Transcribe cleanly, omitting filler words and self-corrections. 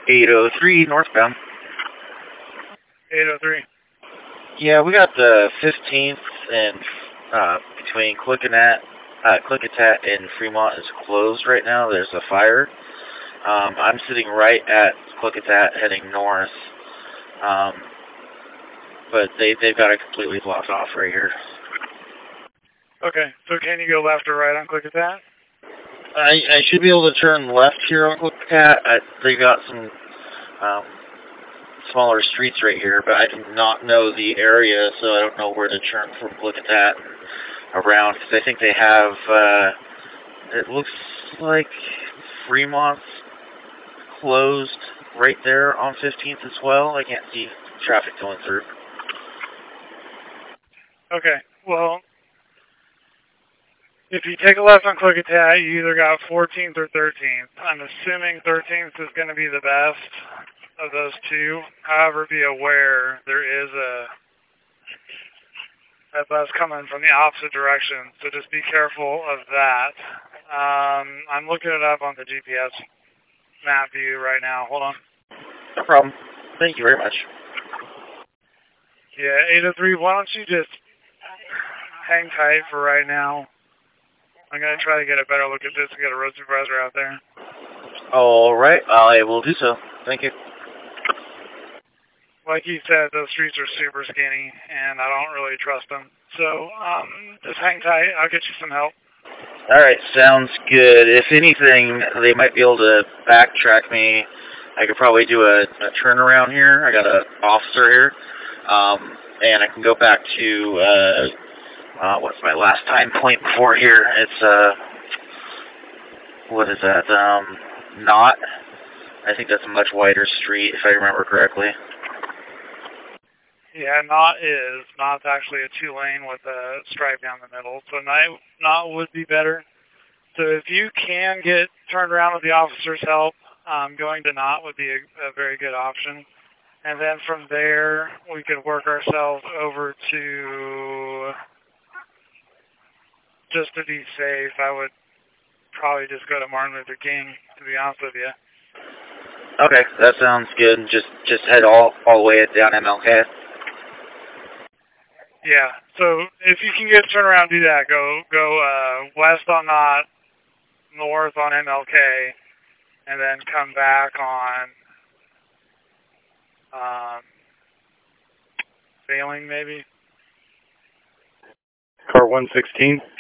803 northbound. 803. Yeah, we got the 15th and between Klickitat and Fremont is closed right now. There's a fire. I'm sitting right at Klickitat heading north. But they've got it completely blocked off right here. Okay, so can you go left or right on Klickitat? I should be able to turn left here on Klickitat. They've got some smaller streets right here, but I do not know the area, so I don't know where to turn from Klickitat around, because I think they have, it looks like Fremont's closed right there on 15th as well. I can't see traffic going through. Okay, well, if you take a left on Klickitat, you either got 14th or 13th. I'm assuming 13th is going to be the best of those two. However, be aware there is a bus coming from the opposite direction, so just be careful of that. I'm looking it up on the GPS map view right now. Hold on. No problem. Thank you very much. Yeah, 803, why don't you just hang tight for right now? I'm going to try to get a better look at this and get a road supervisor out there. All right, I will do so. Thank you. Like you said, those streets are super skinny, and I don't really trust them. So just hang tight. I'll get you some help. All right, sounds good. If anything, they might be able to backtrack me. I could probably do a turnaround here. I got an officer here, and I can go back to what's my last time point before here? It's what is that? Knott. I think that's a much wider street, if I remember correctly. Yeah, Knott's actually a 2-lane with a stripe down the middle, so Knott would be better. So if you can get turned around with the officer's help, going to Knott would be a very good option. And then from there, we could work ourselves over to, just to be safe, I would probably just go to Martin Luther King, to be honest with you. Okay, that sounds good. Just head all the way down MLK. Yeah, so if you can get turned around, do that. Go west on Knott, north on MLK, and then come back on Failing, maybe. Car 116.